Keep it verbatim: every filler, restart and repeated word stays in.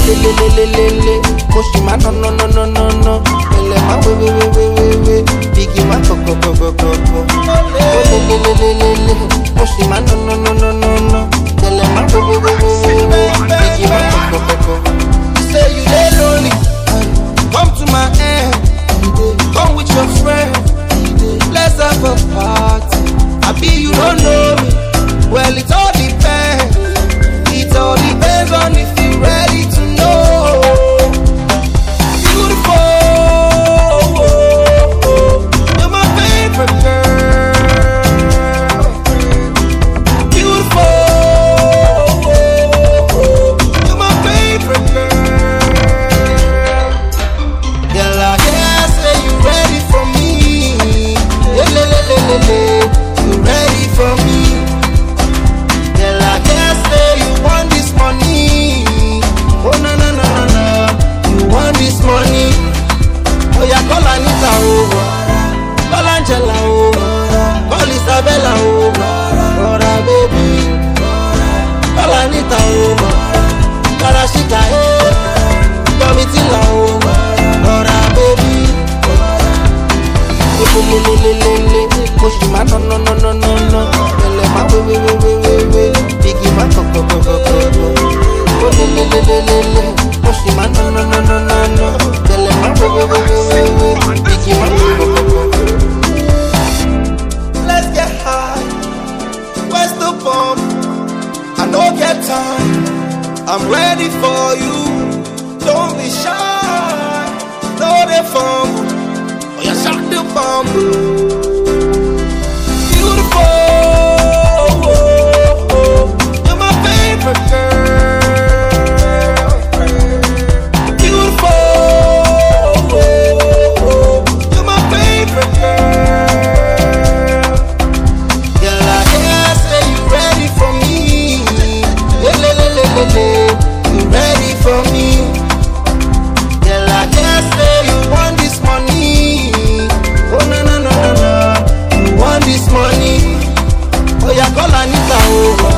lelelelelele, Moshima no no no no no no, Ele ma we we we we we we, Biggie ma go go go go go go. Lelelelelele, Moshima no no no no no no, Ele ma we we we we we we, Biggie ma go go go go. You say you dey lonely, come to my end, come with your friend, let's have a party. I be you don't know me, well it all depends, it all depends on if you ready to know. Beautiful, you're my favorite girl. Beautiful, you're my favorite girl. Girl, I guess say you ready for me. Lelelelelele, you ready for me. Girl, I guess say you want this money. Oh no no no no no, you want this money. Oh yeah, call Anita over, call Angela over, call Isabella over, Rora baby. Call Anita over, call Ashika over, call Mitila over, Rora baby. Lelelelelele, Moshima no no no no no no, Ele ma we we we we we we, Biggie ma go go go go go go. Lelelelelele, Moshima no no no no no no, Ele ma we we we we we we, Biggie ma go go go go. Let's get high, where's the bomb? I don't get time, I'm ready for you. Don't be shy, no they fumble. Oh, you shot the bomb. Beautiful, you're my favorite girl. Beautiful, you're my favorite girl. Girl, I guess say you ready for me. Lelelelelele, you ready for me. Girl, I guess say you want this money. Oh no no no no no, you want this money? Oh yeah, call Anita over,